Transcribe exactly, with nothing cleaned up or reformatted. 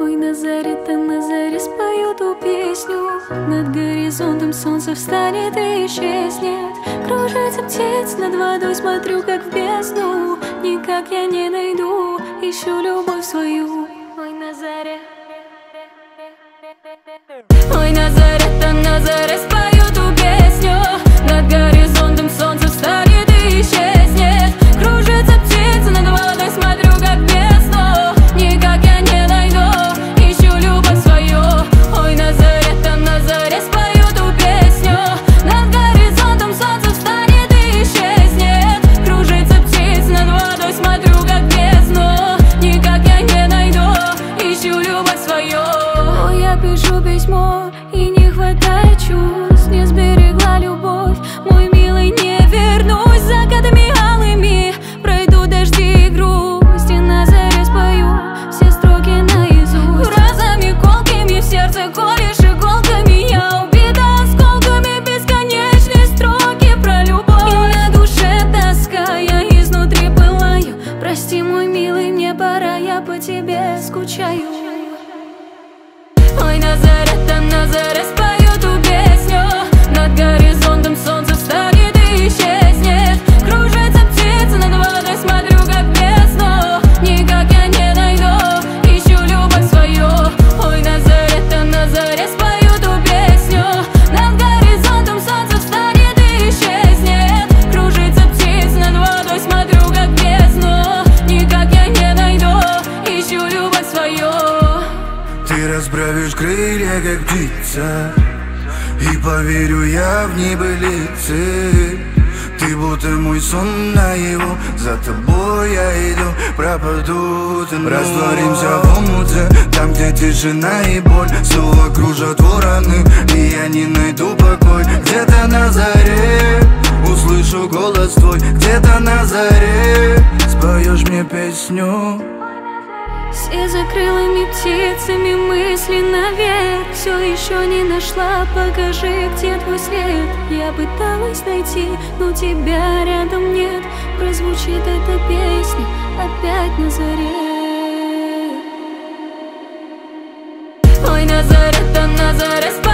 Ой, на заре, да на заре спою ту песню. Над горизонтом солнце встанет и исчезнет. Кружится птиц над водой, смотрю как в бездну. Никак я не найду, ищу любовь свою. Ой, на заре. Ой, на заре, да на заре спою ту песню. Над горизонтом солнце встанет и исчезнет. Кружится птица над водой, смотрю как в бездну. Никак я не найду, ищу любовь свою. Ой, на заре, да на заре спою ту песню. Над горизонтом солнце встанет и исчезнет. Кружится птица над водой, смотрю как в бездну. Никак я не найду, ищу любовь свою. Ой, я пишу письмо и не хватает чувств. Не сберегла любовь, мой милый, не вернусь. Закатами алыми пройду дожди и грусть. И на заре спою все строки наизусть. Фразами колкими в сердце колешь иголками. Я убита осколками, бесконечные строки про любовь. И на душе тоска, я изнутри пылаю. Прости, мой милый, мне пора, я по тебе скучаю. Ой, на заре, да на заре спою ту песню. Над горизонтом солнце встанет и исчезнет. Кружится птица над водой, смотрю как в бездну. Никак я не найду, ищу любовь свою. Ой, на заре, да на заре спою ту песню. Над горизонтом солнце встанет и исчезнет. Кружится птица над водой, смотрю как в бездну. Никак я не найду, ищу любовь свою. Ты расправишь крылья, как птица, и поверю я в небылицы. Ты будто мой сон наяву, за тобой я иду, пропаду ты. Растворимся в омуте, там, где тишина и боль. Снова кружат вороны, и я не найду покой. Где-то на заре услышу голос твой. Где-то на заре споешь мне песню. Все за крылыми птицами мысли наверх. Все еще не нашла, покажи, где твой след. Я пыталась найти, но тебя рядом нет. Прозвучит эта песня опять на заре. Ой, на заре, да на заре спать.